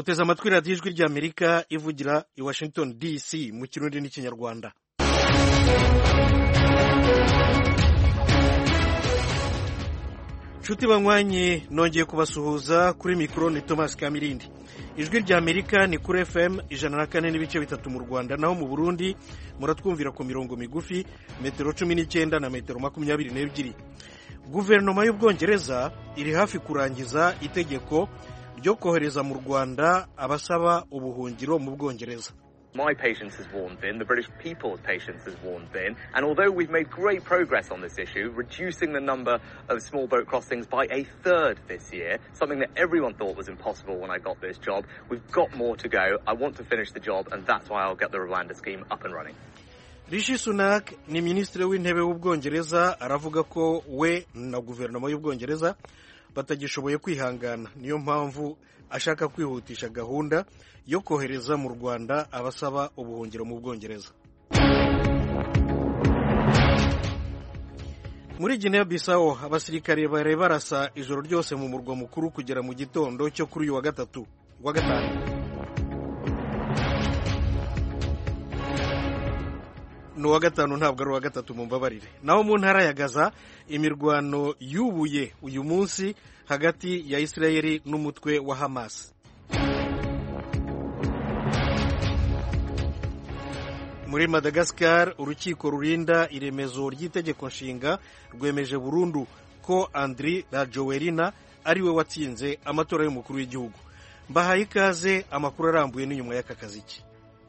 muteze amatwi radiyo ijwi ry'Amerika ivugira i Washington DC mu Kirundi n'Ikinyarwanda. Nshuti banywanyi, nongeye kubasuhuza. Kuri mikoro ni Thomas Kamirindi. Ijwi ry'Amerika ni kuri FM 104.3 mu Rwanda, naho mu Burundi muratwumvira ku mirongo migufi metero 19 na metero 22. Guverinoma y'Ubwongereza iri hafi kurangiza itegeko ryo kohereza mu Rwanda abasaba ubuhungiro mu Bwongereza. My patience has worn thin, the British people's patience has worn thin, and although we've made great progress on this issue, reducing the number of small boat crossings by a third this year, something that everyone thought was impossible when I got this job, we've got more to go. I want to finish the job, and that's why I'll get the Rwanda scheme up and running. Rishi Sunak ni minisitiri w'intebe w'Ubwongereza, aravuga ko we na guverinoma y'Ubwongereza batagishoboye kwihangana, niyo mpamvu ashaka kwihutisha gahunda yo kohereza mu Rwanda abasaba ubuhungiro mu Bwongereza. Muri Guinea Bissau abasirikare bare barasa ijoro ryose mu murwa mukuru kugera mu gitondo cyo kuri uyu wa gatanu. No wa gatanu ntabwo ari wa gatatu, mumbabarire. Naho mu ntara ya Gaza imirwano yubuye uyu munsi hagati ya Israeli n'umutwe wa Hamas. Muri Madagascar urukiko rurinda iremezo ry'itegeko nshinga rwemeje burundu ko Andry Rajoelina ariwe watsinze amatora y'umukuru w'igihugu. Mbahaye ikaze, amakuru arambuye n'inyuma y'aka kaziki.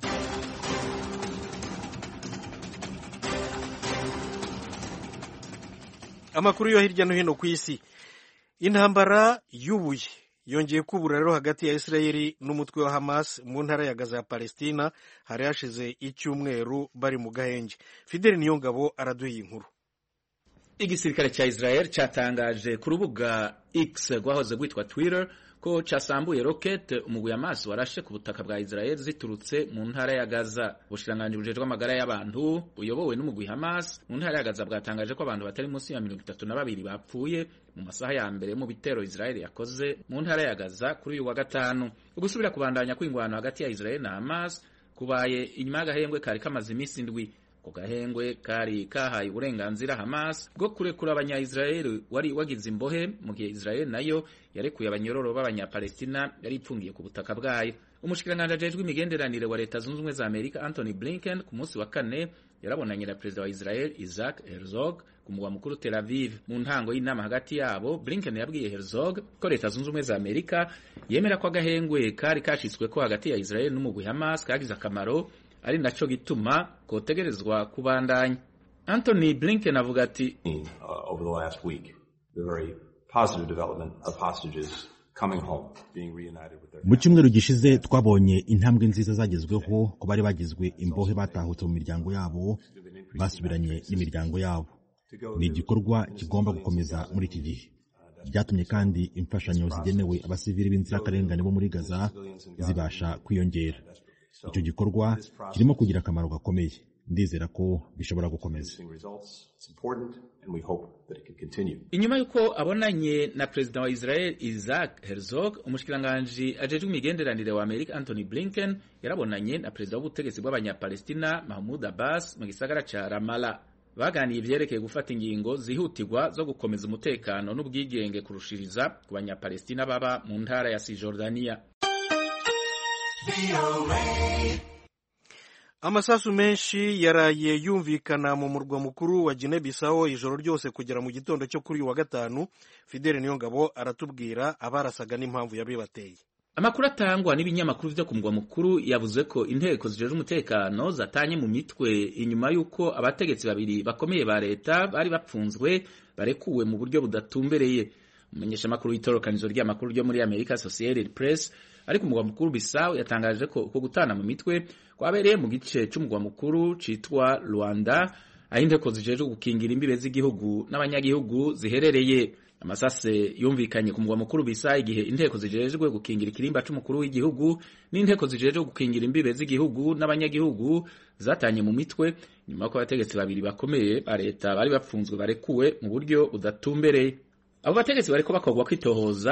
Amakuru yo hirya no hino ku isi. Intambara yubuye yongeye kubura rero hagati ya Israeli n'umutwe wa Hamas mu ntara ya Gaza ya Palestina, hari hashize icyumweru bari mu gahenge. Fidel Niyongabo araduha inkuru. Igisirikare cya Israel cyatangaje ku rubuga X rwahoze rwitwa Twitter ko casambuye rocket umugwi Hamas warashe ku butaka bwa Israel ziturutse mu ntara ya Gaza. Ubushikiranganji bujejwe amagara y'abantu uyobowe n'umugwi Hamas mu ntara ya Gaza bwatangaje ko abantu batari munsi ya 32 bapfuye mu masaha ya mbere mu bitero Israel yakoze mu ntara ya Gaza kuri uyu wa gatanu. Ugusubira kubandanya kw'ingwano hagati ya Israel na Hamas kubaye inyuma y'agahengwe kari kamaze iminsi ndwi. Ko gahengwe kari kahaye uburenganzira Hamas bwo kurekura abanya-Israel wari wagize imbohe, mu gihe Israel nayo yarekuye abanyororo b'abanya-Palestina yari ipfungiye ku butaka bwayo. Umushikiranganji ajejwe imigenderanire wa Leta Zunze Ubumwe za Amerika Anthony Blinken ku munsi wa kane yarabonanye na perezida wa Israel Isaac Herzog ku mugwa mukuru Tel Aviv. Mu ntango y'inama hagati yabo, Blinken yabwiye Herzog ko Leta Zunze Ubumwe za Amerika yemera ko agahengwe kari kashitswe ko hagati ya Israel n'umugwi Hamas kagize akamaro, ari naco gituma kotegerezwa kubandanya. Anthony Blinken avuga ati over the last week the very positive development of hostages coming home being reunited with their mu cyumweru gishize twabonye intambwe nziza zagezweho ko bari bagizwe imbohe batahutse mu miryango yabo basubiranye n'imiryango yabo. Ni igikorwa kigomba gukomeza muri iki gihe. Byatumye kandi imfashanyo zigenewe abasivili b'inzirakarengane bo muri Gaza zibasha kwiyongera. Icyo gikorwa kirimo kugira akamaro gakomeye. Ndizera ko bishobora gukomeza. Inyuma yuko abonanye na perezida wa Israel Isaac Herzog, umushikiranganji ajejwe imigenderanire wa Amerika Anthony Blinken yarabonanye na perezida w'ubutegetsi bw'abanya-Palestina Mahmoud Abbas mu gisagara ca Ramallah. Baganiye ivyerekeye gufata ingingo zihutirwa zo gukomeza umutekano n'ubwigenge kurushiriza ku banya-Palestina baba mu ntara ya Cisjordania. Amasasu menshi yaraye yumvikana mu murwa mukuru wa Guinea Bissau ijoro ryose kugera mu gitondo cyo kuri wa gatanu. Fidel Niyongabo aratubwira abarasaga n'impamvu yabibateye. Amakuru atangwa n'ibinyamakuru byo ku murwa mukuru yavuze ko inteko zijeje umutekano zatanye mu mitwe inyuma yuko abategetsi babiri bakomeye ba leta bari bapfunzwe barekuwe mu buryo budatumbereye. Umumenyesha makuru w'itorokanizo ry'amakuru ryo muri America Associated Press ariko umugwa mukuru Bissau yatangaje ko gutana mu mitwe kwabereye mu gice cy'umugwa mukuru citwa Rwanda, aho inteko zijeje gukingira imbibe z'igihugu n'abanyagihugu ziherereye. Amasase yumvikanye ku mugwa mukuru Bissau igihe inteko zijejwe gukingira ikirimba c'umukuru w'igihugu n'inteko zijejwe gukingira imbibe z'igihugu n'abanyagihugu zatanye mu mitwe nyuma ko abategetsi babiri bakomeye ba leta bari bapfunzwe barekuwe mu buryo budatumbereye. Abo bategetsi bariko bakogwa kwitohoza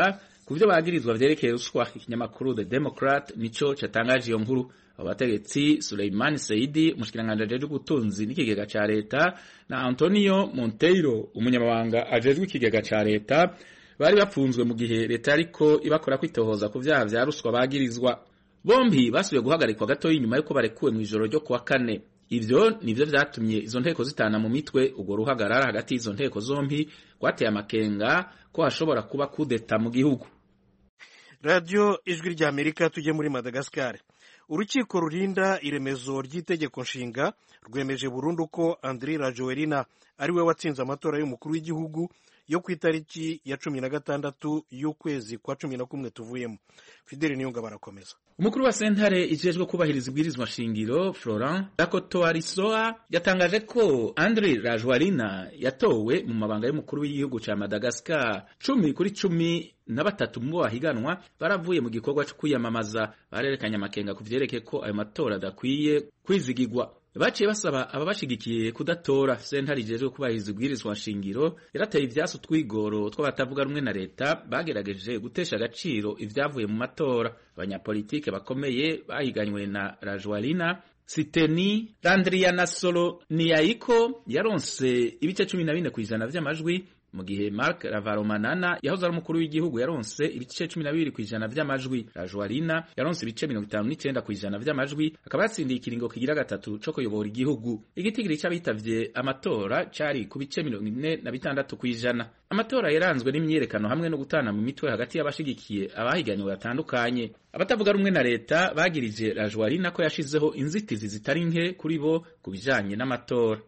ku byo bagirizwa vyerekeye ruswa. Ikinyamakuru The Democrat nico catangaje iyo nkuru. Abo bategetsi Suleiman Saidi, umushikiranganji ajejwe ubutunzi n'ikigega ca leta, na Antonio Monteiro, umunyamabanga ajejwe ikigega ca leta, bari bafunzwe mu gihe leta ariko ibakora kwitohoza ku vyaha vya ruswa bagirizwa. Bombi basubiye guhagarikwa gato inyuma yuko barekuwe mu ijoro ryo kuwa kane. Ivyo nivyo vyatumye izo nteko zitana mu mitwe. Ubwo ruhagarara hagati y'izo nteko zombi rwateye amakenga ko hashobora kuba kudeta mu gihugu. Radio Ijwi rya Amerika. Tujye muri Madagascar. Urukiko rurinda iremezo ry'itegeko nshinga rwemeje burundu ko Andry Rajoelina ari we watsinze amatora y'umukuru w'igihugu yo ku itariki ya 16 y'ukwezi kwa 11 tuvuyemo. Fidel Niyonga barakomeza. Umukuru wa sentare ijejwe kubahiriza ibwirizwa shingiro Florent Dakotoarisoa yatangaje ko Andry Rajoelina yatowe mu mabanga y'umukuru w'igihugu ca Madagascar 10-13 mu bahiganwa baravuye mu gikorwa cyo kwiyamamaza. Barerekanye amakenga ku vyerekeye ko ayo matora adakwiye kwizigirwa. Baciye basaba ababashigikiye kudatora. Sentare ijejwe kubahiriza ibwirizwa shingiro yarateye ivyasu twigoro tw'abatavuga rumwe na leta bagerageje gutesha agaciro ivyavuye mu matora. Abanyapolitike bakomeye bahiganywe na Rajoelina, Siteni Randrianasolo Niyaiko yaronse ibice 14% vy'amajwi, mu gihe Marc Ravalomanana yahoze ari umukuru w'igihugu yaronse ibice 12% vy'amajwi. Rajoelina yaronse ibice 59% vy'amajwi, akaba yatsindiye ikiringo kigira gatatu co kuyobora igihugu. Igitigiri c'abitavye amatora cari ku bice 46%. Amatora yaranzwe n'imyerekano hamwe no gutana mu mitwe hagati y'abashigikiye abahiganywe batandukanye. Abatavuga rumwe na leta bagirije Rajoelina ko yashizeho inzitizi zitari nke kuri bo kubijanye n'amatora.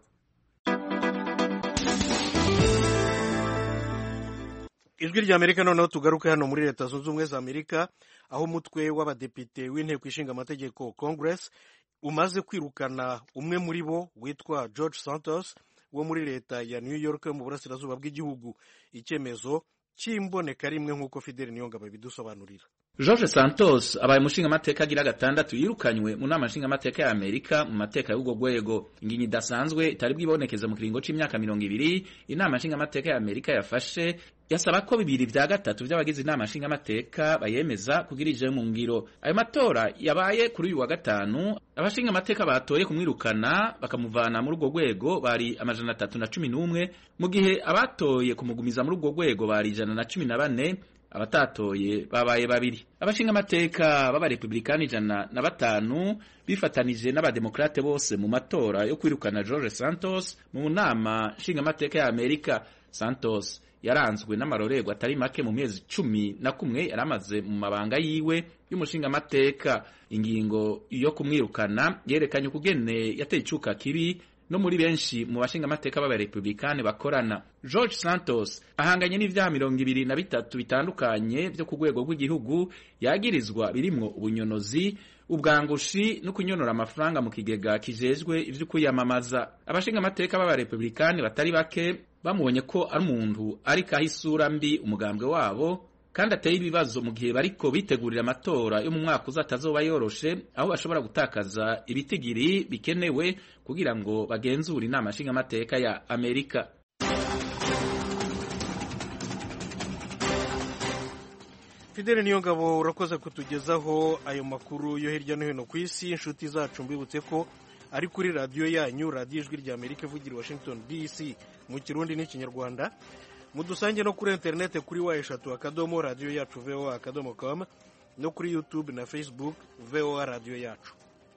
Ijwi rya Amerika. Noneho tugaruke hano muri Leta Zunze Ubumwe za Amerika, aho umutwe w'abadepite w'inteko ishinga amategeko Congress umaze kwirukana umwe muri bo witwa George Santos wo muri leta ya New York mu burasirazuba bw'igihugu. Icyemezo cy'imboneka rimwe nk'uko Fidel Niyonga babidusobanurira. George Santos abaye umushinga amateka agira gatandatu yirukanywe mu nama nshinga amateka ya Amerika mu mateka y'ubwo rwego. Inginyi idasanzwe itari bwibonekeza mu kiringo c'imyaka 20 inama nshinga amateka ya Amerika yafashe yasaba ko 2/3 by'abagize inama nshinga amateka bayemeza kugira ije mu ngiro. Ayo matora yabaye kuri uyu wa gatanu. Abashinga amateka batoye kumwirukana bakamuvana muri urwo rwego bari 311, mu gihe abatoye kumugumiza muri urwo rwego bari 114. Abatatoye babaye babiri. Abashinga amateka b'aba Republikani 105 bifatanije n'abademokrate bose mu matora yo kwirukana George Santos mu nama nshinga amateka ya Amerika. Santos yaranzwe n'amarorerwa atari make mu mezi 11 yaramaze mu mabanga yiwe y'umushinga amateka. Ingingo yo kumwirukana yerekanye ukugene yateye icuka kibi no muri benshi mu bashinga amateka b'aba Republikani bakorana. George Santos ahanganye n'ivyaha 23 bitandukanye byo ku rwego rw'igihugu yagirizwa birimwo ubunyonozi, ubwangushi no kunyonora amafaranga mu kigega kijejwe ivyo kwiyamamaza. Abashinga amateka b'aba Republikani batari bake bamubonye ko ari umuntu ariko ahisura mbi umugambwe wabo kandi ateye ibibazo mu gihe bariko bitegurira amatora yo mu mwaka uzatazoba yoroshe, aho bashobora gutakaza ibitigiri bikenewe kugira ngo bagenzure inama nshinga amateka ya Amerika. Fidel Niyongabo urakoze kutugezaho ayo makuru yo hirya no hino ku isi. Inshuti zacu mbibutse ko ari kuri radio yanyu, Radio Ijwi rya Amerika ivugira Washington DC mu Kirundi n'Ikinyarwanda. Mudusange no kuri internet kuri wa3 radio yacu voa.com no kuri YouTube na Facebook VOA radio yacu.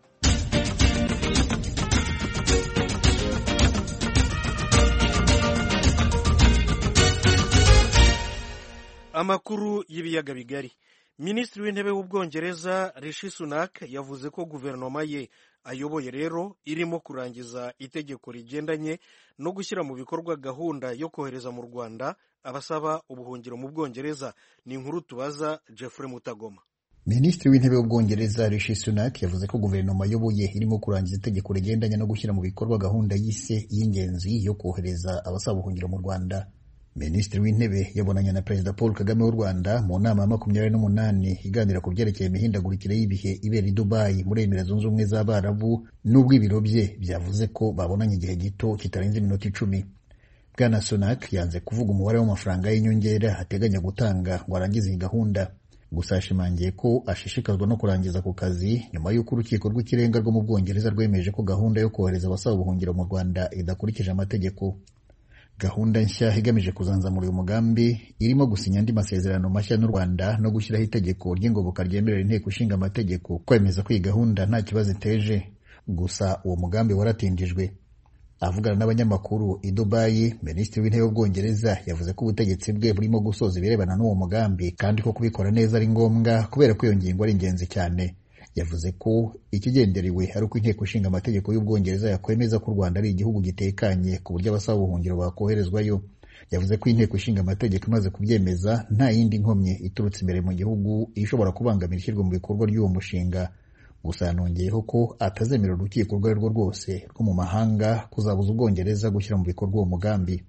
Amakuru y'ibiyaga bigari. Minisitiri w'intebe w'Ubwongereza Rishi Sunak yavuze ko guverinoma ye ayoboye rero irimo kurangiza itegeko rigendanye no gushyira mu bikorwa gahunda yo kohereza mu Rwanda abasaba ubuhungiro mu Bwongereza. Ni inkuru tubaza Jeffrey Mutagoma. Minisitiri w'intebe w'Ubwongereza Rishi Sunak yavuze ko guverinoma ayoboye irimo kurangiza itegeko rigendanye no gushyira mu bikorwa gahunda yise y'ingenzi yo kohereza abasaba ubuhungiro mu Rwanda. Minisitiri w'intebe yabonanye na Perezida Paul Kagame w'u Rwanda mu nama ya 28 iganira ku byerekeye imihindagurikire y'ibihe ibera i Dubai muri Emirates Zunze Ubumwe z'Abarabu, n'ubwo ibiro bye byavuze ko babonanye igihe gito kitarenze iminota 10. Bwana Sunak yanze kuvuga umubare w'amafaranga y'inyongera ateganya gutanga ngo arangize iyi gahunda, gusa yashimangiye ko ashishikazwa no kurangiza ku kazi nyuma y'uko urukiko rw'ikirenga rwo mu Bwongereza rwemeje ko gahunda yo kohereza abasaba ubuhungiro mu Rwanda idakurikije amategeko. Gahunda nshya igamije kuzanzamura uyu mugambi irimo gusinya andi masezerano mashya n'u Rwanda no gushyiraho itegeko ry'ingoboka ryemerera inteko ishinga amategeko kwemeza ko iyi gahunda nta kibazo iteje. Gusa uwo mugambi waratindijwe. Avugana n'abanyamakuru i Dubai, Minisitiri w'Intebe w'Ubwongereza yavuze ko ubutegetsi bwe burimo gusoza ibirebana n'uwo mugambi kandi ko kubikora neza ari ngombwa kubera ko iyo ngingo ari ingenzi cyane. Yavuze ko ikigenderewe ari uko inteko ishinga amategeko y'Ubwongereza yakwemeza ko u Rwanda ari igihugu gitekanye ku buryo abasaba ubuhungiro bakoherezwayo. Yavuze ko inteko ishinga amategeko imaze kubyemeza nta yindi nkomyi iturutse imbere mu gihugu ishobora kubangamira ishyirwa mu bikorwa ry'uwo mushinga. Gusa yanongeyeho ko atazemera urukiko urwo ari rwo rwose rwo mu mahanga kuzabuza Ubwongereza gushyira mu bikorwa uwo mugambi.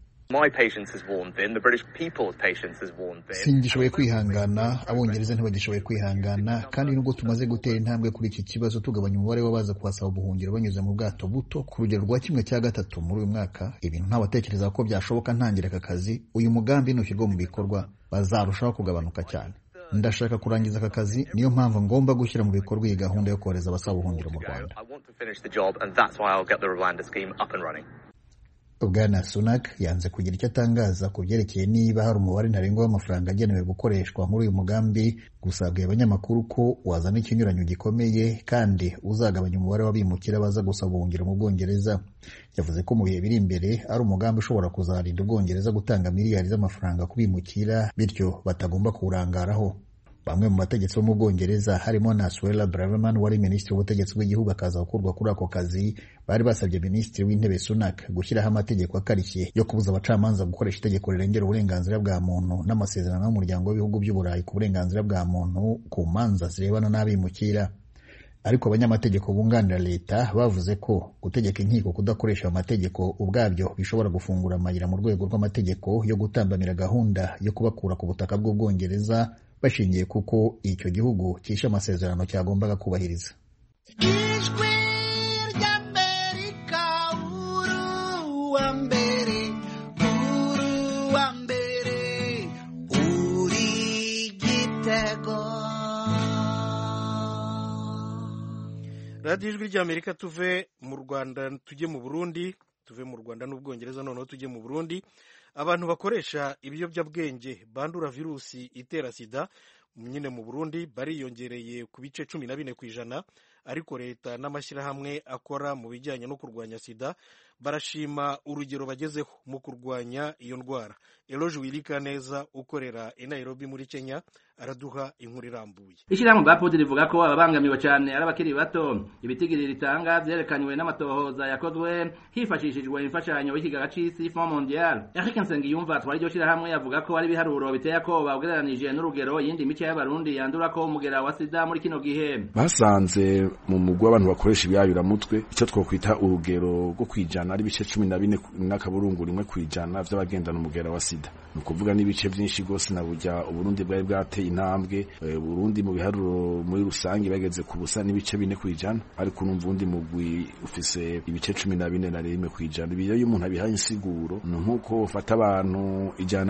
Singishoboye kwihangana, Abongereza ntibagishoboye kwihangana, kandi nubwo tumaze gutera intambwe kuri iki kibazo tugabanya umubare w'abaza kuhasaba ubuhungiro banyuze mu bwato buto ku rugero rwa 1/3 muri uyu mwaka, ibintu ntabatekereza ko byashoboka ntangira aka kazi, uyu mugambi nushyirwa mu bikorwa bazarushaho kugabanuka cyane. Ndashaka kurangiza aka kazi, niyo mpamvu ngomba gushyira mu bikorwa iyi gahunda yo kohereza abasaba ubuhungiro mu Rwanda. Bwana Sunak yanze kugira icyo atangaza ku byerekeye niba hari umubare ntarengwa w'amafaranga agenewe gukoreshwa muri uyu mugambi, gusa abwiye abanyamakuru ko wazana ikinyuranyo gikomeye kandi uzagabanya umubare w'abimukira baza gusaba ubuhungiro mu Bwongereza. Yavuze ko mu bihe biri imbere ari umugambi ushobora kuzarinda Ubwongereza gutanga miliyari z'amafaranga ku bimukira, bityo batagomba kuwurangaraho. Bamwe mu bategetsi bo mu Bwongereza harimo na Suella Braverman wari minisitiri w'ubutegetsi bw'igihugu akaza gukurwa kuri ako kazi, bari basabye Minisitiri w'Intebe Sunak gushyiraho amategeko akarishye yo kubuza abacamanza gukoresha itegeko rirengera uburenganzira bwa muntu n'amasezerano y'umuryango w'ibihugu by'Uburayi ku burenganzira bwa muntu ku manza zirebana n'abimukira. Ariko abanyamategeko bunganira leta bavuze ko gutegeka inkiko kudakoresha amategeko ubwabyo bishobora gufungura amayira mu rwego rw'amategeko yo gutambamira gahunda yo kubakura ku butaka bw'Ubwongereza, bashingiye kuko icyo gihugu cyishe amasezerano cyagombaga kubahiriza. Ijwi ry'Amerika, uruwa mbere, uri igitego. radiyo ijwi ry'Amerika, tuve mu Rwanda tujye mu Burundi, tuve mu Rwanda n'Ubwongereza noneho tujye mu Burundi. Abantu bakoresha ibiyobyabwenge bandura virusi itera sida nyine mu Burundi bariyongereye ku bice 14%, ariko leta n'amashyirahamwe akora mu bijyanye no kurwanya sida barashima urugero bagezeho mu kurwanya iyo ndwara. Eloge Wirikaneza ukorera i Nairobi muri Kenya araduha inkuru irambuye. Ishyirahamwe Bapod rivuga ko ababangamiwe cyane ari abakiri bato. Ibitigiri ritanga byerekanywe n'amatohoza yakozwe hifashishijwe imfashanyo y'ikigega c'isi Fond Mondial. Eric Nsengiyumva twari ryo shyirahamwe yavuga ko ari biharuro biteye ko bagereranije n'urugero yindi mice y'abarundi yandura ko umugera wa sida muri kino gihe. Basanze mu mugwa abantu bakoresha ibyayuramutwe icyo twokwita urugero rwo kwijana ari bice 14 n'akaburungu rimwe kwijana by'abagendana umugera wa sida. Nukuvuga n'ibice byinshi gose na burya Uburundi bwari bwateye intambwe. Burundi mu biharuro muri rusange bageze ku busa n'ibice 4 kwijana, ariko numva undi mugwi ufise ibice 14 na rimwe kwijana. Ibiyo y'umuntu abihaye insiguro nkuko ufata abantu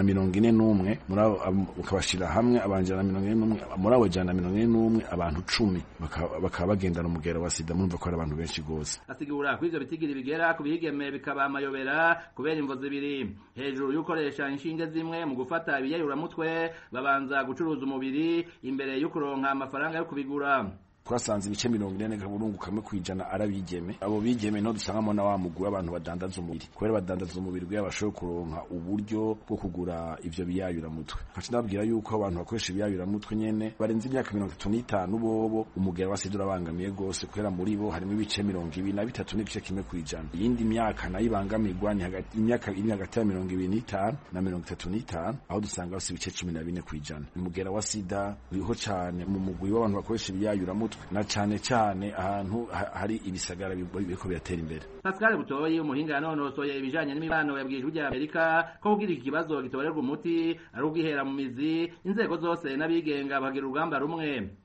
141 muri abo ukabashira hamwe abanjana 41 muri abo 141 abantu 10 bakaba bagendana umugera wa sida. Murumva ko ari abantu benshi gose. Asigura ko ivyo bitigiri bigera ku bigeme bikaba amayobera kubera imvo zibiri. Hejuru y'ukoresha inshinge zimwe mu gufata ibiyayuramutwe babanza gucuruza umubiri imbere yo kuronka amafaranga yo kubigura. Twasanze ibice 40 kaburungu kamwe kwijana arabigeme. Abo bigeme no dusangamo na wa mugura abantu badandaza umubiri. Kwera badandaza umubiri bwa bashoboye kuronka uburyo bwo kugura ivyo biyayura mutwe. Kaci ndabwira yuko abantu bakoresha ibiyayura mutwe nyene barenze imyaka 35 bobo umugera wa sida urabangamiye gose, kwera muri bo harimo ibice 23 n'ibice kimwe kwijana. Yindi myaka nayibangamirwa ni hagati imyaka iri hagati ya 25 na 35, aho dusanga bose ibice 14 kwijana. Umugera wa sida uriho cyane mu mugwi w'abantu bakoresha ibiyayura mutwe na cyane ahantu hari ibisagara biriko biratera imbere. Pascal Butoyi umuhinga yanonosoye ibijanye n'imibano yabwije ujya Amerika ko kugira ikibazo gitorerwa umuti ari ubwihera mu mizi, inzego zose n'abigenga bagira urugamba rumwe.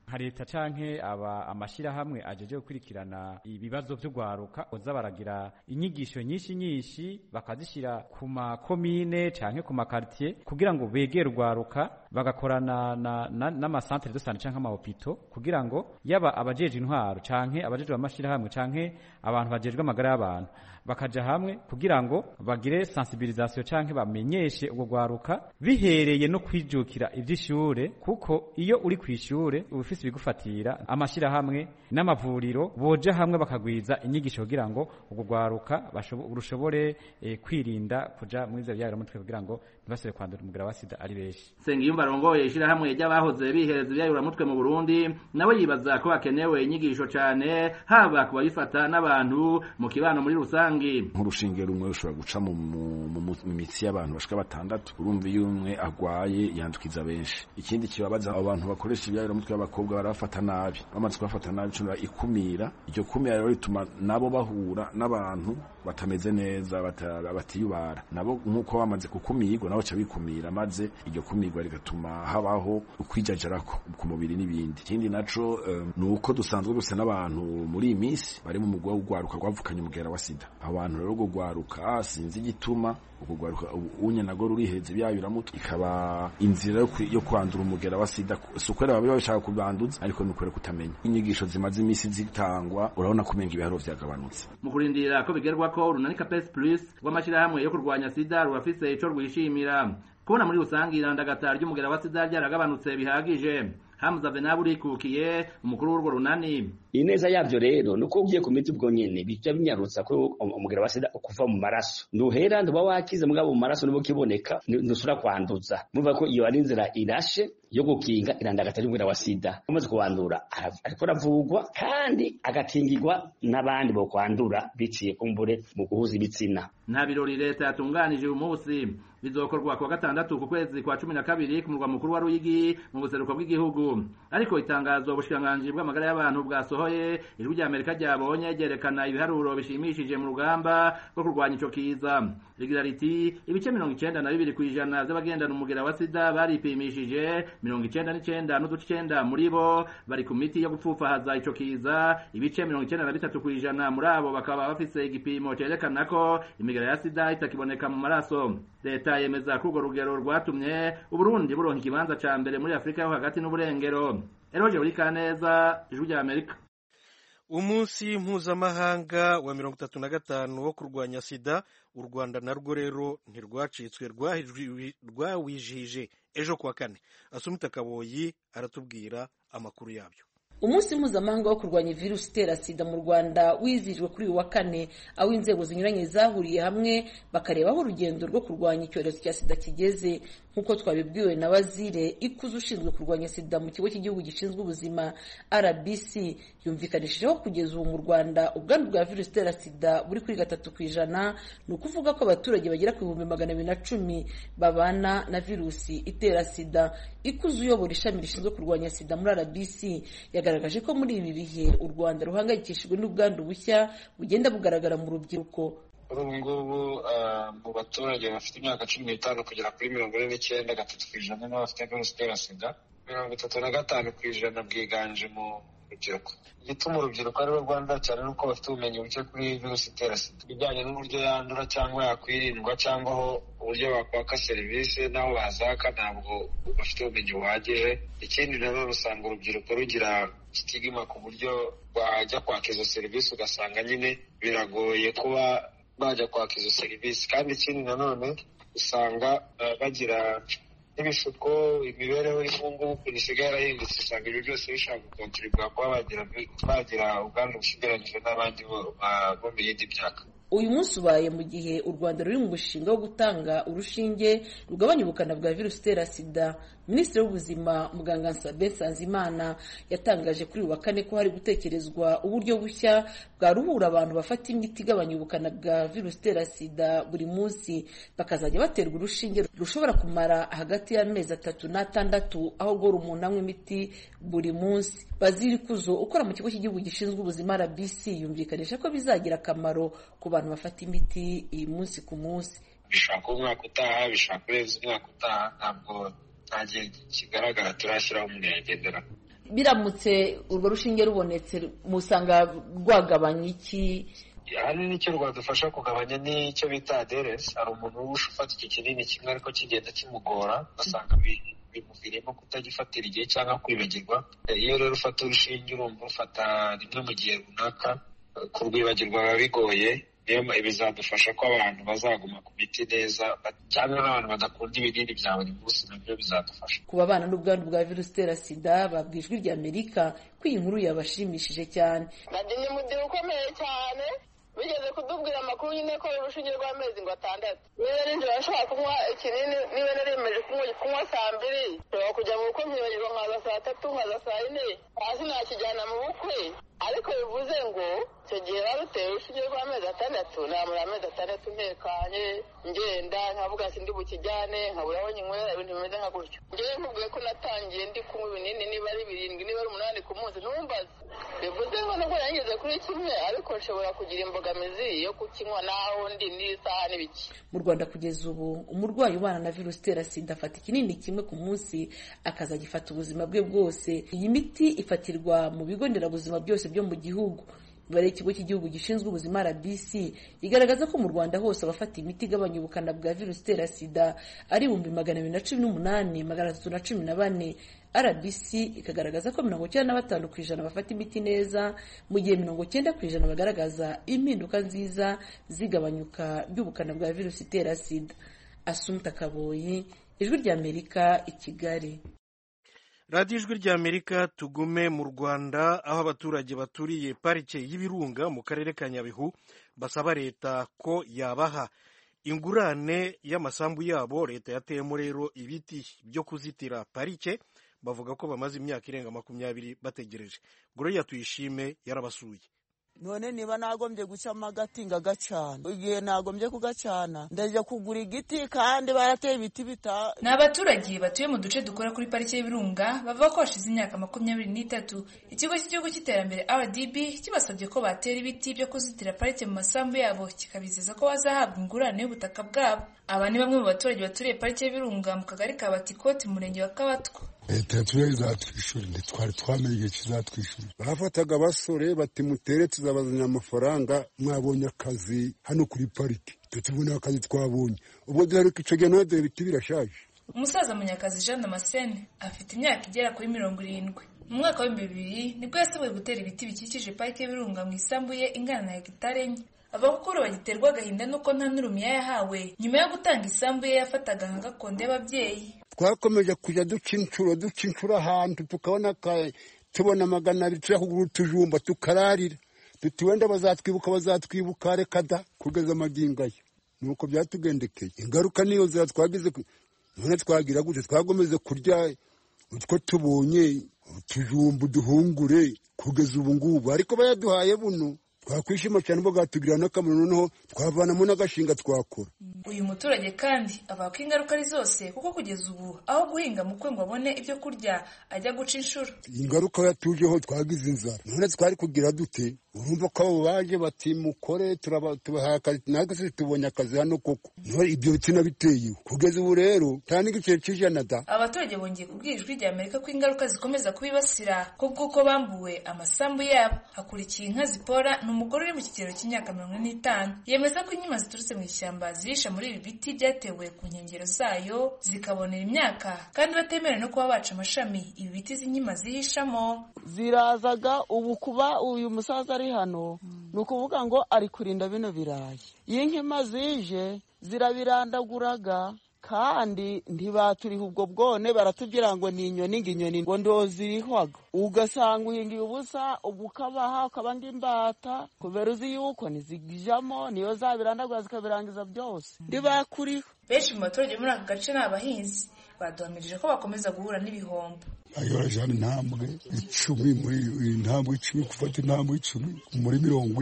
nka leta canke amashirahamwe ajeje gukurikirana ibibazo vy'ugwaruka oza baragira inyigisho nyinshi bakazishira ku makomine canke ku makartier kugira ngo begere ugwaruka bagakorana n'amasantere de santé canke amahopito kugira ngo yaba abajeje intwaro canke abajeje amashirahamwe canke abantu bajejwe amagara y'abantu bakaja hamwe kugira ngo bagire sensibilisation canke bamenyeshe ubwo gwaruka bihereye no kwijukira ivy'ishure kuko iyo uri kwishure ubufise bigufatira amashirahamwe n'amavuriro boja hamwe bakagwiza inyigisho kugira ngo ubwo gwaruka rushobore kwirinda kuja muri ivyo byaro mutwe kugira ngo ntibasubire kwandura umugera wa sida ari benshi. Sengiyumva arongoye ishirahamwe ry'abahoze bihereza ibyayura mutwe mu Burundi nawe yibaza ko hakenewe inyigisho cane haba ku bayifata n'abantu mu kibano muri rusangi. Nk'urushinge rumwe rushobora guca mu mitsi y'abantu bashika batandatu urumva iyo umwe agwaye yandukiza benshi. Ikindi kibabaza abantu bakoresha ibyayura mutwe y'abakobwa barafata nabi bamaze kubafata nabi cyo ikumira iryo kumira rero rituma nabo bahura n'abantu batameze neza batiyubara nabo nkuko bamaze kukumirwa nabo cabikumira maze iryo kumirwa rigatuma habaho ukwijajarako ku mubiri n'ibindi. Ikindi naco nuko dusanzwe duse n'abantu muri iyi minsi bari mu mugwa w'ugwaruka rwavukanye umugera wa sida. Abantu rero gugwaruka sinzi igituma ukugwaruka unye nago ruriheze ibyayura mutwe ikaba inzira yo kwandura umugera wa sida sukwera babe bashaka kubanduza ariko nukwere kutamenya. Inyigisho zimaze imisi zitangwa urabona kumenga ibiharo vyagabanutse. Mu kurindira ko bigerwa ko Runanika Pes Plus rw'amashirahamwe yo kurwanya sida rurafise ico rwishimira kubona muri rusangi irandagata ry'umugera wa sida ryaragabanutse bihagije. Hamza Venaburi kukiye umukuru w'urwo runani. Ineza yavyo rero nuko ugiye ku miti ubwo nyene bija binyarutsa ko umugera wa sida ukuva mu maraso nduhera nduba wakize mugabo mu maraso nibo kiboneka ndusura kwanduza muva ko iyo ari inzira irashe yo gukinga irandagata ry'umugera wa sida umaze kuwandura ariko ravugwa kandi agatingirwa n'abandi bo kwandura biciye kumbure mu guhuza ibitsina. Nta birori leta yatunganije uyu munsi bizokorwa kwa gatandatu ku kwezi kwa 12 ku murwa mukuru wa Ruyigi mu buseruko bw'igihugu ariko itangazo ubushikiranganji bw'amagara y'abantu bwasohoye ijwi rya Amerika ryabonye ryerekana ibiharuro bishimishije mu rugamba rwo kurwanya ico kiza rigira riti ibice 92% z'abagendana umugera wa sida baripimishije 99.9 muri bo bari ku miti yo gupfufahaza ico kiza ibice 93% muri abo bakaba bafise igipimo cerekana ko imigera ya sida itakiboneka mu maraso. Leta yemeza ko urwo rugero rwatumye Uburundi buronka ikibanza ca mbere muri Afrika yo hagati n'uburengero. Eroje uri kaneza ijwi rya Amerika. Umunsi mpuzamahanga wa 35 wo kurwanya sida u Rwanda narwo rero ntirwacitswe rwawijije ejo kwa kane. Asumita Kaboyi aratubwira amakuru yabyo. Umunsi mpuzamahanga wo kurwanya virusi itera sida mu Rwanda wizihijwe kuri uyu wa kane aho inzego zinyuranye zahuriye hamwe bakareba aho urugendo rwo kurwanya icyorezo cya sida kigeze nk'uko twabibwiwe na Wazire Ikuzo ushinzwe kurwanya sida mu kigo cy'igihugu gishinzwe ubuzima RBC yumvikanishijeho kugeza ubu mu Rwanda ubwandu bwa virusi itera sida buri kuri 3%. Ni ukuvuga ko abaturage bagera ku 210 babana na virusi itera sida. Ikuzo uyobora ishami rishinzwe kurwanya sida muri RBC yagaragaje ko muri ibi bihe u Rwanda ruhangayikishijwe n'ubwandu bushya bugenda bugaragara mu rubyiruko. Ubu ngubu mu baturage bafite imyaka 15 kugera kuri 49.3% n'abafite virusi itera sida 35% bwiganje mu rubyiruko. Igituma urubyiruko ari rwo Rwanda cyane nuko bafite ubumenyi buke kuri virusi itera sida bijyanye n'uburyo yandura cyangwa yakwirindwa cyangwa aho uburyo bakwaka serivisi n'aho bazaka ntabwo bafite ubumenyi buhagije. Ikindi nanone usanga urubyiruko rugira stigma ku buryo bajya kwaka izo serivisi ugasanga nyine biragoye kuba bajya kwaka izo serivisi. Kandi ikindi nanone usanga bagira n'ibishuko imibereho y'ubukungu kunisigaye yarahindutse usanga ibyo byose bishaka gukontribua kuba bagira ubwandu bushigaranyije n'abandi bo mu yindi myaka. Uyu munsi ubaye mu gihe u Rwanda ruri mu mushinga wo gutanga urushinge rugabanya ubukana bwa virusi itera sida. Minisitiri w'ubuzima Muganga Sabin Nsanzimana yatangaje kuri uyu wa kane ko hari gutekerezwa uburyo bushya bwaruhura abantu bafata imiti igabanya ubukana bwa virusi itera sida buri munsi bakazajya baterwa urushinge rushobora kumara hagati y'amezi 3 n'6 aho gora umuntu anywa imiti buri munsi. Wazire Ikuzo ukora mu kigo cy'igihugu gishinzwe ubuzima RBC yumvikanisha ko bizagira akamaro ku bantu bafata imiti iyi munsi ku munsi. Bishaka umwaka utaha bishaka kurenza umwaka utaha ntabwo nta gihe kigaragara turashyiraho umuntu yagendera. biramutse urwo rushinge rubonetse musanga rwagabanya iki? hari n'icyo rwadufasha kugabanya n'icyo bita aderesi. hari umuntu ufata iki kinini kimwe ariko kigenda kimugora ugasanga bimuviriyemo kutagifatira igihe cyangwa kwibagirwa. iyo rero ufata urushinge urumva ufata rimwe mu gihe runaka, kurwibagirwa biba bigoye. bizadufasha ko abantu bazaguma ku miti neza, cyangwa n'abantu badakunda ibinini bya buri munsi nabyo bizadufasha. Ku babana n'ubwandu bwa virusi itera sida babwiye Ijwi ry'Amerika ko iyi nkuru yabashimishije cyane. Nagiye umudiho ukomeye cyane, bigeze kudubwira amakuru nyine ko urushinge rw'amezi ngo 6. niba nijoro nshaka kunywa ikinini, niba naremeje kunywa saa 2, nshobora kujya mu bukwe nkibagirwa nkaza saa 3 nkaza saa 4, hasi nakijyana mu bukwe. ariko bivuze ngo icyo gihe baruteye urushinge rw'amezi 6, namara amezi 6 ntekanye ngenda nkavuga ati ndi bukijyane nkabura aho nyinywera, ibintu bimeze nka gutyo. ngewe nkubwiye ko natangiye ndi kunywa ibinini, niba ari 7 niba ari 8 ku munsi, ntumbaze. bivuze ngo nubwo yangeze kuri kimwe, ariko nshobora kugira imbogamizi yo kukinywa naho ndi n'isaha n'ibiki. Mu Rwanda kugeza ubu umurwayi ubana na virusi itera sida afata ikinini kimwe ku munsi akazagifata ubuzima bwe bwose. iyi miti ifatirwa mu bigo nderabuzima byose byo mu gihugu. Imibare y'ikigo cy'igihugu gishinzwe ubuzima RBC igaragaza ko mu Rwanda hose abafata imiti igabanya ubukana bwa virusi itera sida ari 218,314. RBC ikagaragaza ko 95% bafata imiti neza, mu gihe 90% bagaragaza impinduka nziza zigabanyuka ry'ubukana bwa virusi itera sida. Asumta Kaboyi, Ijwi ry'Amerika, i Kigali. radiyo Ijwi ry'Amerika tugume mu Rwanda, aho abaturage baturiye parike y'Ibirunga mu karere ka Nyabihu basaba leta ko yabaha ingurane y'amasambu yabo. Leta yateyemo rero ibiti byo kuzitira parike, bavuga ko bamaze imyaka irenga 20 bategereje. Gloria Tuyishime yarabasuye. none niba nagombye gucamo agati ngagacana, igihe nagombye kugacana ndajya kugura igiti kandi barateye ibiti bita. Ni abaturage batuye mu duce dukora kuri parike y'Ibirunga bavuga ko hashize imyaka 23 ikigo cy'igihugu cy'iterambere RDB kibasabye ko batera ibiti byo kuzitira parike mu masambu yabo, kikabizeza ko bazahabwa ingurane y'ubutaka bwabo. Aba ni bamwe mu baturage baturiye parike y'Ibirunga mu kagari ka Batikoti mu murenge wa Kabatwa. leta yatuye izatwishyura, ntitwari twamenye igihe kizatwishyura. bafataga abasore bati mutere tuzabazanira amafaranga, mwabonye akazi hano kuri pariki. tutubona akazi twabonye, ubwo dore icyo gihe none ibiti birashaje. Umusaza Munyakazi Jean Damascene afite imyaka igera kuri 70. Mu mwaka wa 2000 nibwo yasabwe gutera ibiti bikikije parike y'Ibirunga mu isambu ye ingana na hegitari 4. Abakuru bagiterwa agahinda nuko nta n'urumiya yahawe nyuma yo gutanga isambu ye yafataga nka gakondo y'ababyeyi. Twakomeje kujya duca inshuro ahantu tukabona tubona 200 turahugura utujumba tukararira, tuti wenda bazatwibuka reka da kugeza amagingaya. nuko byatugendekeye. Ingaruka niyo twagize, none twagira gute, twagomeze kurya utwo tubonye utujumba duhungure kugeza ubu ngubu, ariko bayaduhaye buno twakwishima cyane ubwo gatubwira n'akamaro, noneho twavanamo n'agashinga twakora. Uyu muturage kandi avuga ko ingaruka ari zose, kuko kugeza ubu aho guhinga mu kwe ngo abone ibyo kurya ajya guca inshuro. Ingaruka yatujeho twagize inzara, none twari kugira dute? Urumva ko abo baje bati mukore tubaha akazi, natwe tubonye akazi hano koko, ibyo biti nabiteye kugeza ubu rero nta n'igiciro cy'ijana da. Abaturage bongeye kubwira Ijwi ry'Amerika ko ingaruka zikomeza kubibasira kubw'uko bambuwe amasambu yabo. Hakurikiye inka zipora n'umugore uri mu kigero cy'imyaka 45 yemeza ko inyama ziturutse mu ishyamba zirisha muri ibi biti byatewe ku nkengero zayo zikabonera imyaka, kandi batemerewe no kuba baca amashami ibi biti z'inyima zihishamo. Zirazaga ubu kuba uyu musaza ari hano ni ukuvuga ngo ari kurinda bino birayi. Iyo inkima zije zirabirandaguraga, kandi ntibaturiha ubwo bwone, baratubwira ngo ni inyoni ngo ndozirihwaga. Ugasanga uhingiye ubusa, ukabaha ukaba ng'imbata, kubera uzi yuko nizigijamo niyo zabirandagura zikabirangiza byose ntibakuriho. Benshi mu baturage muri aka gace ni abahinzi, baduhamirije ko bakomeza guhura n'ibihombo. Ayorajana intambwe 10 muri intambwe 10 gufata intambwe 10 muri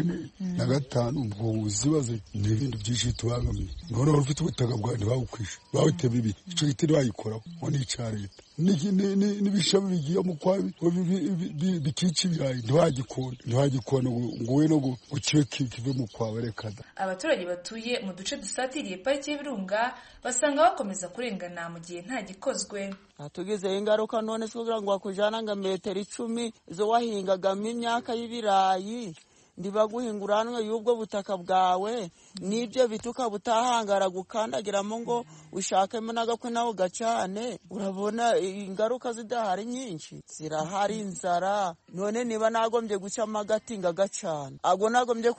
45 ubwo uzibaze n'ibindi byinshi tubangamiye. None ufite ubutaka bwa ntibawukwisha bawuteba ibiti, icyo giti bayikoraho ngo ni icya leta. n'ibishami bigiye mu kwa bikica ibirayi ntiwagikona ngo we no ukibe kive mu kwawe reka da. Abaturage batuye mu duce dusatiriye pariki y'Ibirunga basanga bakomeza kurengana mu gihe nta gikozwe. Tugize ingaruka none se kugira ngo wakujana nga metero 10 zo wahingagamo imyaka y'ibirayi ndiba guhinguranwe y'ubwo butaka bwawe nibyo bituka butahangara gukandagiramo ngo ushakemo n'agakwe nawo gacane. Urabona ingaruka zidahari nyinshi zirahari, inzara. None niba nagombye gucamo agati ngagacana ago nagombye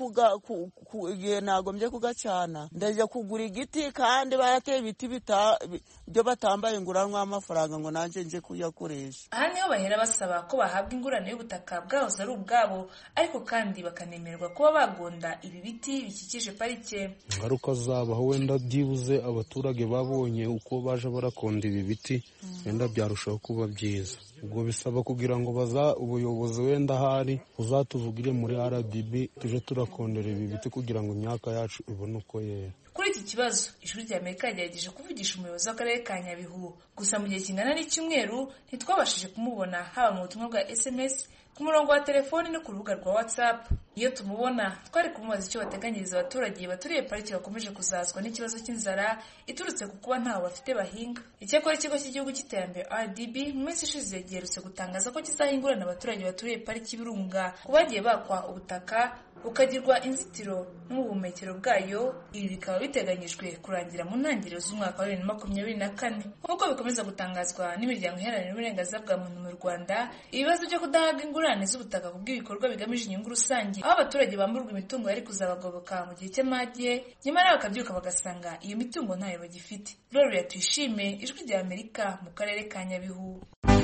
kugacana ndaje kugura igiti kandi barateye ibiti byo batambaye nguranwa amafaranga ngo nanje nje kuyakoresha. Aha niho bahera basaba ko bahabwa ingurane y'ubutaka bwahoze ari ubwabo ariko kandi nemerwa kuba bagonda ibi biti bikikije parike. Ingaruka zabaho wenda byibuze abaturage babonye uko baje barakonda ibi biti wenda byarushaho kuba byiza. Ubwo bisaba kugira ngo ubuyobozi wenda hari uzatuvugire muri RDB tuje turakondera ibi biti kugira ngo imyaka yacu ibone uko yera. Kuri iki kibazo Ijwi ry'Amerika yagerageje kuvugisha umuyobozi w'akarere ka Nyabihu gusa mu gihe kingana n'icyumweru ntitwabashije kumubona haba mu butumwa bwa SMS, ku murongo wa telefoni no ku rubuga rwa WhatsApp. Iyo tumubona twari kumubaza icyo bateganyiriza abaturage baturiye pariki bakomeje kuzazwa n'ikibazo cy'inzara iturutse ku kuba ntaho bafite bahinga. Icyakora ikigo cy'igihugu cy'iterambere RDB mu minsi ishize giherutse gutangaza ko kizahingurana abaturage baturiye pariki y'Ibirunga ku bagiye bakwa ubutaka ukagirwa inzitiro n'ubuhumekero bwayo. Ibi bikaba biteganyijwe kurangira mu ntangiriro z'umwaka wa 2024. Nk'uko bikomeza gutangazwa n'imiryango iharanira uburenganzira bwa muntu mu Rwanda, ibibazo byo kudahabwa ingurane z'ubutaka ku bw'ibikorwa bigamije inyungu rusange, aho abaturage bamburwa imitungo yari kuzabagoboka mu gihe cy'amage nyamara bakabyuka bagasanga iyo mitungo ntayo bagifite. Gloria Tuyishime, Ijwi ry'Amerika mu karere ka Nyabihu.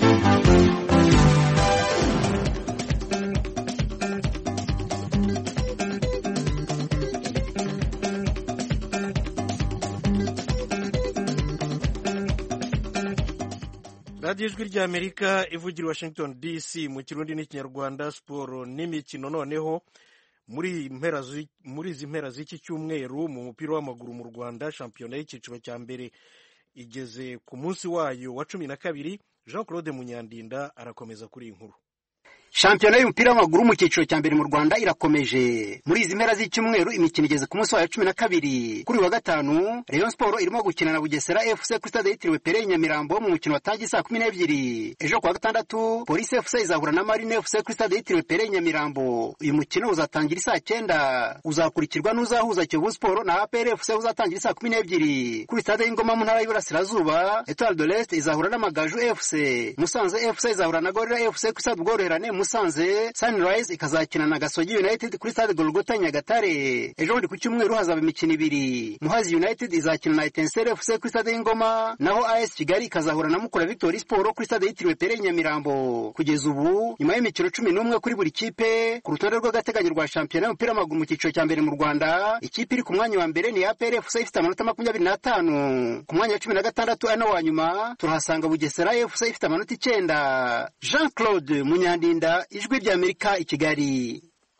radiyo Ijwi ry'Amerika ivugira Washington DC mu Kirundi n'Ikinyarwanda. Siporo n'imikino noneho muri izi mpera z'iki cyumweru mu mupira w'amaguru mu Rwanda, shampiyona y'icyiciro cya mbere igeze ku munsi wayo wa 12. Jean Claude Munyandinda arakomeza kuri iyi nkuru. Shampiyona y'umupira w'amaguru mu cyiciro cya mbere mu Rwanda irakomeje. Muri izi mpera z'icyumweru imikino igeze ku munsi wa 12. Kuri wa gatanu Rayon Sport irimo gukina na Bugesera FC kuri stade yitiriwe Pere Nyamirambo mu mukino watangiye saa 12. Ejo kwa gatandatu Police FC izahura na Marine FC kuri stade yitiriwe Pere Nyamirambo. Uyu mukino uzatangira saa 9, uzakurikirwa n'uzahuza Kiyovu Sport na APR FC uzatangira saa 12. Kuri stade y'Ingoma mu ntara y'Iburasirazuba Etoile de l'Est izahura na Magaju FC. Musanze FC izahura na Gorilla FC kuri stade Bworoherane Musanze. Sunrise ikazakina na Gasogi United kuri stade Golgota Nyagatare. Ejo ndi ku cyumweru hazaba imikino ibiri. Muhazi United izakina na Etincelle FC kuri stade y'Ingoma, naho AS Kigali ikazahura na Mukura Victory Sport kuri stade yitiriwe Pere Nyamirambo. Kugeza ubu nyuma y'imikino 11 kuri buri kipe ku rutonde rw'agateganyo rwa shampiyona y'umupira w'amaguru mu cyiciro cya mbere mu Rwanda, ikipe iri ku mwanya wa mbere ni APR FC ifite amanota 25. Ku mwanya wa 16 ano wa nyuma turahasanga Bugesera FC ifite amanota 9. Jean Claude Munyandinda, Ijwi ry'Amerika i Kigali.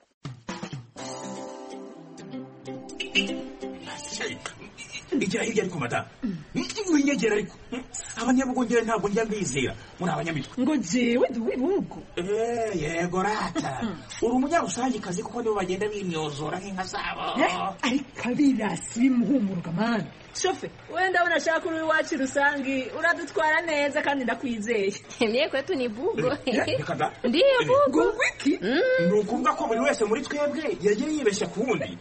Igira hirya ariko mata. Winyegera ariko. Abanyabugongera ntabwo njya mbizera. Muri abanyamitwe. Ngo jewe duwibugo. Yego rata. Uri umunyarusangi kazi kuko nibo bagenda bimyozora nk'inka zabo. Ariko abirasi bimuhumuruka man. Shofe, wenda unashaka uri wacu rusangi uradutwara neza kandi ndakwizeye. Mie kwetu ni bugo. Ndiyo bugo. Wiki? Nukuvuga ko buri wese muri twebwe yagiye yibeshya kuwundi.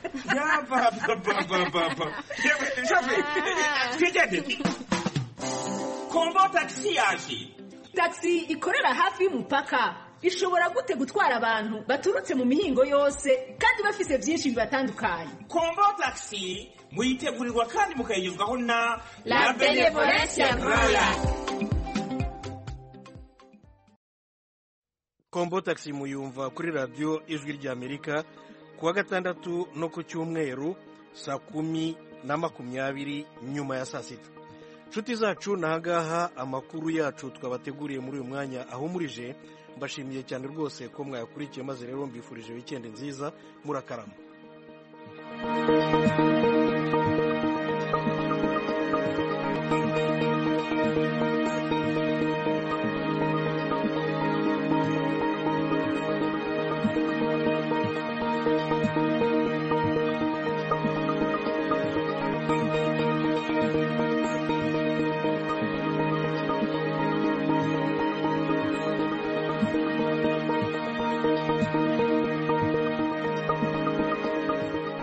Yaba. Shofe, twigende. Kombo taxi yaje. Taxi ikorera hafi y'umupaka. Ishobora gute gutwara abantu baturutse mu mihingo yose kandi bafise byinshi bibatandukanye. Kombo taxi muyitegurirwa kandi mukayigezwaho na La Benevolencia Royal. Kombo taxi muyumva kuri radio Ijwi ry'Amerika kuwa gatandatu no ku cyumweru saa 10:20 nyuma ya saa 6. Nshuti zacu nahangaha amakuru yacu twabateguriye muri uyu mwanya ahumurije. Mbashimiye cyane rwose ko mwayakurikiye, maze rero mbifurije weekend nziza, murakarama.